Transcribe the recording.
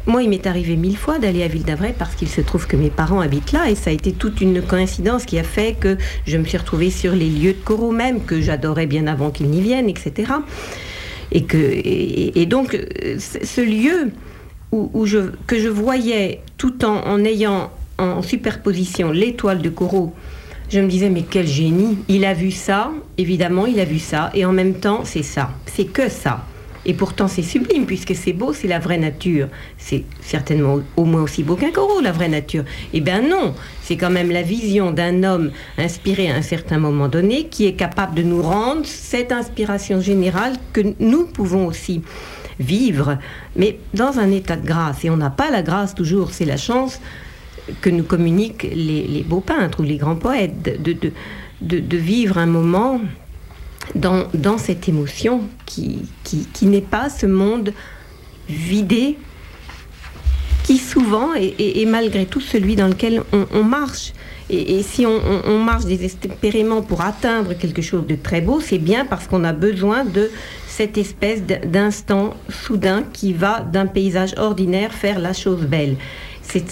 Moi, il m'est arrivé 1000 fois d'aller à Ville d'Avray parce qu'il se trouve que mes parents habitent là et ça a été toute une coïncidence qui a fait que je me suis retrouvée sur les lieux de Corot même, que j'adorais bien avant qu'ils n'y viennent, etc. Et donc, ce lieu que je voyais tout en ayant en superposition l'étoile de Corot, je me disais, mais quel génie! Il a vu ça, évidemment, il a vu ça, et en même temps, c'est ça, c'est que ça. Et pourtant, c'est sublime, puisque c'est beau, c'est la vraie nature. C'est certainement au moins aussi beau qu'un Corot, la vraie nature. Eh bien non, c'est quand même la vision d'un homme inspiré à un certain moment donné, qui est capable de nous rendre cette inspiration générale que nous pouvons aussi vivre, mais dans un état de grâce. Et on n'a pas la grâce toujours, c'est la chance que nous communiquent les beaux peintres ou les grands poètes, de vivre un moment dans cette émotion qui n'est pas ce monde vidé, qui souvent est malgré tout celui dans lequel on marche. Et si on marche désespérément pour atteindre quelque chose de très beau, c'est bien parce qu'on a besoin de cette espèce d'instant soudain qui va d'un paysage ordinaire faire la chose belle.